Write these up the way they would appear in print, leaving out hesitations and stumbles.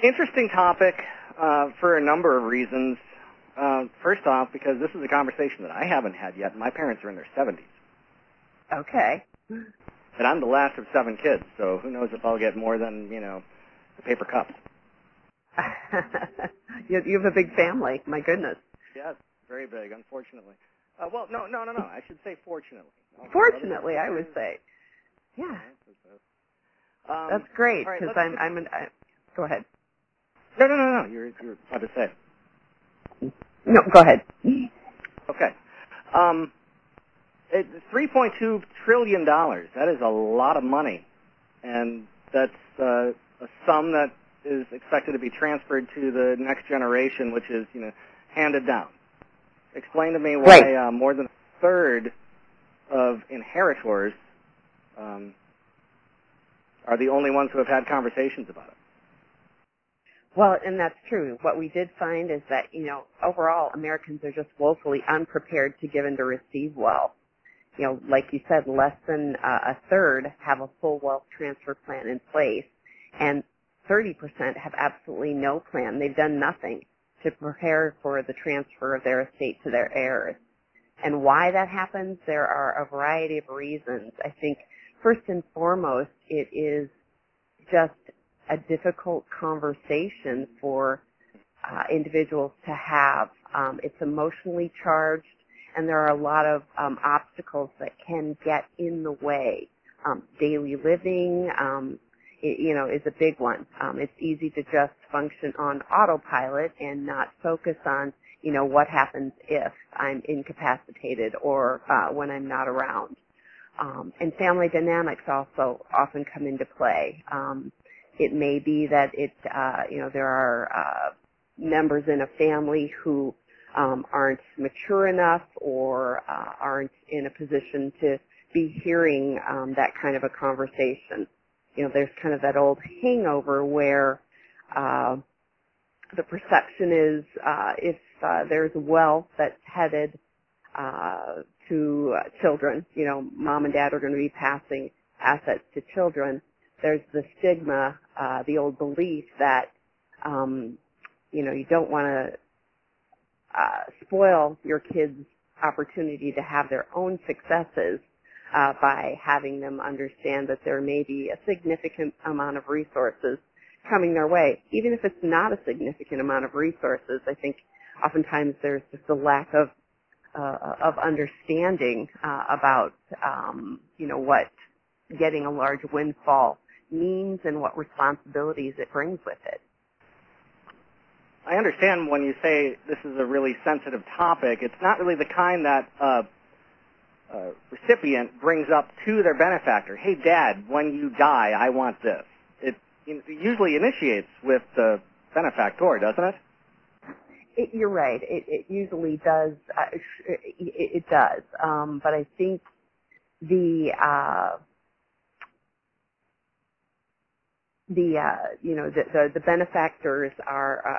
Interesting topic for a number of reasons. First off, because this is a conversation that I haven't had yet. My parents are in their 70s. Okay. And I'm the last of 7 kids, so who knows if I'll get more than, the paper cups. You have a big family. My goodness. Yes, very big, unfortunately. Well, no. I should say fortunately. Fortunately, I would say. Yeah. That's great, because go ahead. No. You're about to say. No, go ahead. Okay. It's $3.2 trillion. That is a lot of money. And that's a sum that is expected to be transferred to the next generation, which is, handed down. Explain to me why more than a third of inheritors are the only ones who have had conversations about it. Well, and that's true. What we did find is that, overall, Americans are just woefully unprepared to give and to receive wealth. Like you said, less than a third have a full wealth transfer plan in place, and 30% have absolutely no plan. They've done nothing to prepare for the transfer of their estate to their heirs. And why that happens, there are a variety of reasons. I think, first and foremost, it is just a difficult conversation for individuals to have. It's emotionally charged, and there are a lot of obstacles that can get in the way. Daily living, is a big one. It's easy to just function on autopilot and not focus on, what happens if I'm incapacitated or when I'm not around. And family dynamics also often come into play. It may be that there are members in a family who aren't mature enough or aren't in a position to be hearing that kind of a conversation. There's kind of that old hangover where the perception is if there's wealth that's headed to children, mom and dad are going to be passing assets to children, there's the stigma, the old belief that, you don't want to spoil your kids' opportunity to have their own successes by having them understand that there may be a significant amount of resources coming their way. Even if it's not a significant amount of resources, I think oftentimes there's just a lack of understanding about, what getting a large windfall means and what responsibilities it brings with it. I understand when you say this is a really sensitive topic. It's not really the kind that recipient brings up to their benefactor. Hey, Dad, when you die, I want this. It usually initiates with the benefactor, doesn't it? You're right. It usually does. It does. But I think the benefactors are,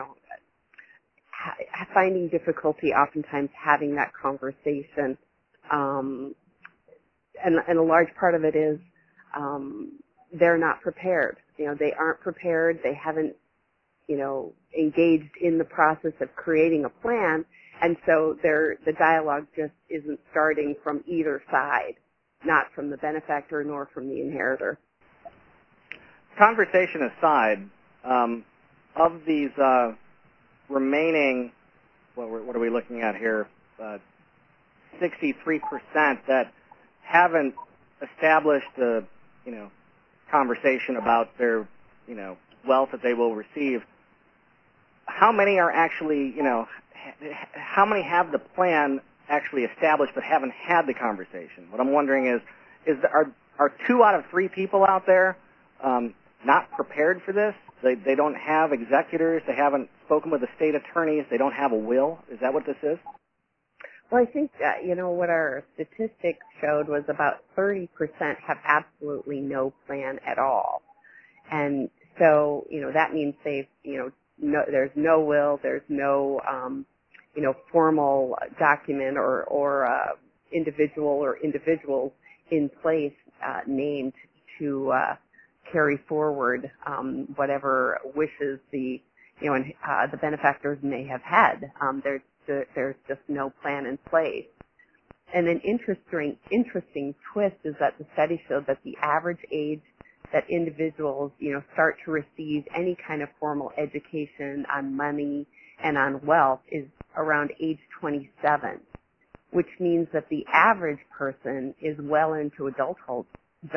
finding difficulty oftentimes having that conversation. And a large part of it is, they're not prepared. They aren't prepared. They haven't, engaged in the process of creating a plan. And so the dialogue just isn't starting from either side, not from the benefactor nor from the inheritor. Conversation aside, of these remaining, what are we looking at here, 63% that haven't established a, conversation about their, wealth that they will receive, how many are actually, how many have the plan actually established but haven't had the conversation? What I'm wondering is are 2 out of 3 people out there not prepared for this? They don't have executors. They haven't spoken with the state attorneys. They don't have a will. Is that what this is? Well, I think that, what our statistics showed was about 30% have absolutely no plan at all. And so, that means they've, there's no will, there's no, formal document or individual or individuals in place named to carry forward whatever wishes the benefactors may have had. There's just no plan in place. And an interesting twist is that the study showed that the average age that individuals, start to receive any kind of formal education on money and on wealth is around age 27, which means that the average person is well into adulthood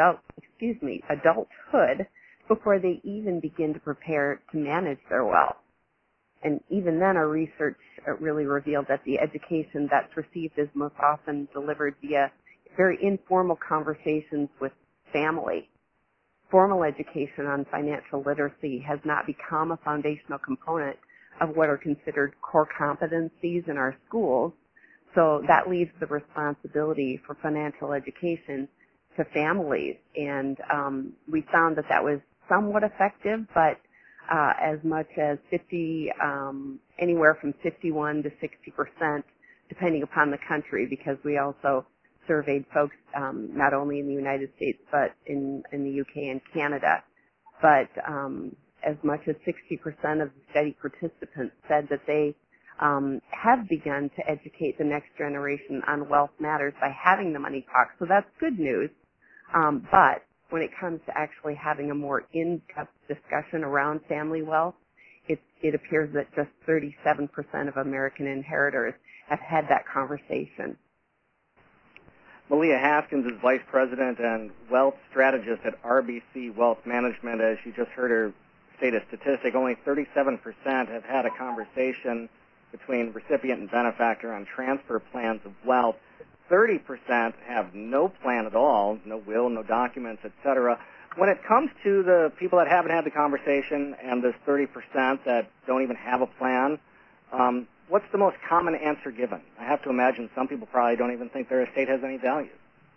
before they even begin to prepare to manage their wealth. And even then, our research really revealed that the education that's received is most often delivered via very informal conversations with family. Formal education on financial literacy has not become a foundational component of what are considered core competencies in our schools, so that leaves the responsibility for financial education to families. And we found that was somewhat effective, but as much as anywhere from 51 to 60%, depending upon the country, because we also surveyed folks not only in the United States but in the UK and Canada. But as much as 60% of the study participants said that they have begun to educate the next generation on wealth matters by having the money talk. So that's good news. But when it comes to actually having a more in-depth discussion around family wealth, it appears that just 37% of American inheritors have had that conversation. Malia Haskins is Vice President and Wealth Strategist at RBC Wealth Management. As you just heard her state a statistic, only 37% have had a conversation between recipient and benefactor on transfer plans of wealth. 30% have no plan at all, no will, no documents, etc. When it comes to the people that haven't had the conversation and this 30% that don't even have a plan, what's the most common answer given? I have to imagine some people probably don't even think their estate has any value.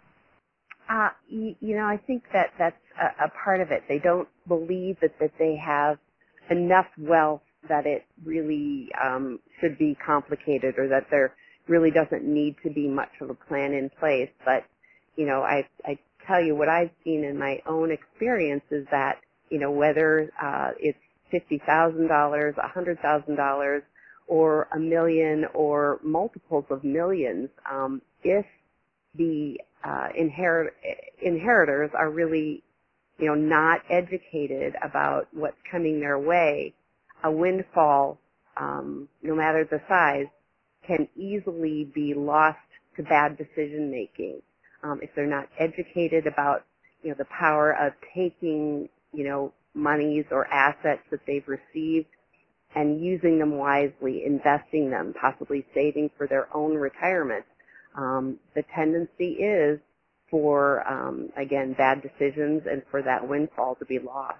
I think that's a part of it. They don't believe that they have enough wealth that it really should be complicated, or that there really doesn't need to be much of a plan in place. But, I tell you what I've seen in my own experience is that, whether it's $50,000, $100,000, or $1 million or multiples of millions, if the inheritors are really, not educated about what's coming their way, a windfall, no matter the size, can easily be lost to bad decision making. If they're not educated about, the power of taking, monies or assets that they've received and using them wisely, investing them, possibly saving for their own retirement, the tendency is for, again, bad decisions and for that windfall to be lost.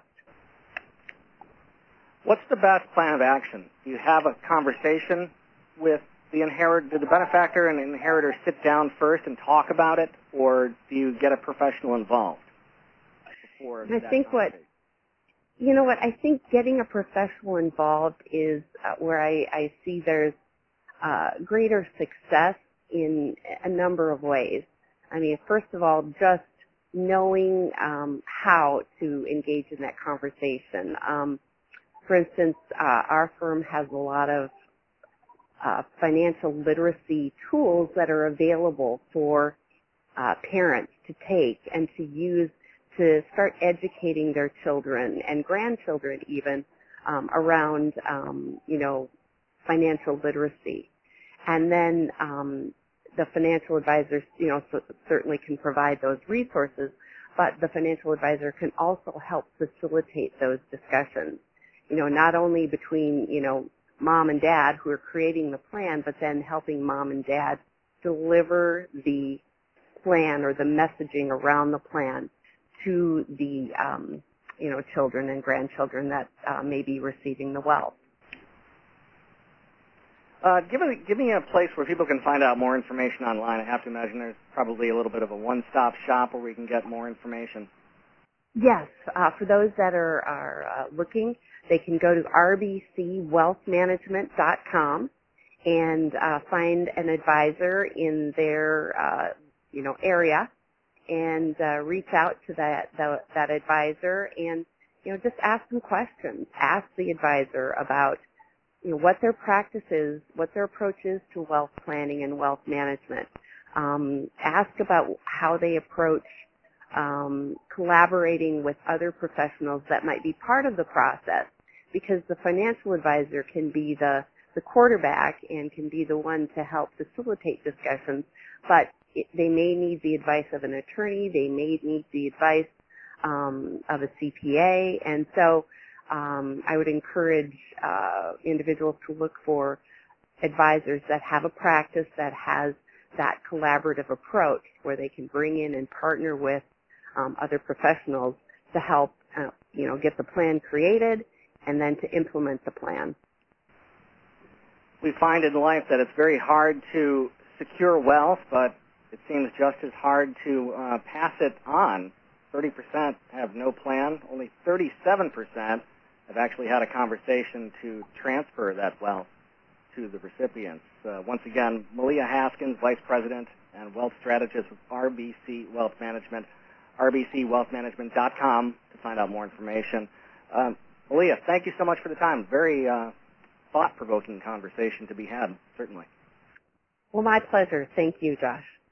What's the best plan of action? Do you have a conversation with the benefactor and the inheritor sit down first and talk about it, or do you get a professional involved before that conversation? I think getting a professional involved is where I see there's greater success in a number of ways. I mean, first of all, just knowing how to engage in that conversation. For instance, our firm has a lot of financial literacy tools that are available for parents to take and to use to start educating their children and grandchildren even around, financial literacy. And then the financial advisors, certainly can provide those resources, but the financial advisor can also help facilitate those discussions, not only between, mom and dad who are creating the plan, but then helping mom and dad deliver the plan or the messaging around the plan to the, children and grandchildren that may be receiving the wealth. Give me a place where people can find out more information online. I have to imagine there's probably a little bit of a one-stop shop where we can get more information. Yes. For those that are looking, they can go to rbcwealthmanagement.com and find an advisor in their, area, and reach out to that advisor and, just ask them questions. Ask the advisor about, what their practice is, what their approach is to wealth planning and wealth management. Ask about how they approach collaborating with other professionals that might be part of the process, because the financial advisor can be the quarterback and can be the one to help facilitate discussions, but they may need the advice of an attorney, they may need the advice of a CPA, and so I would encourage individuals to look for advisors that have a practice that has that collaborative approach where they can bring in and partner with other professionals to help, get the plan created and then to implement the plan. We find in life that it's very hard to secure wealth, but it seems just as hard to pass it on. 30% have no plan. Only 37% have actually had a conversation to transfer that wealth to the recipients. Once again, Malia Haskins, Vice President and Wealth Strategist with RBC Wealth Management, rbcwealthmanagement.com to find out more information. Malia, thank you so much for the time. Very thought-provoking conversation to be had, certainly. Well, my pleasure. Thank you, Josh.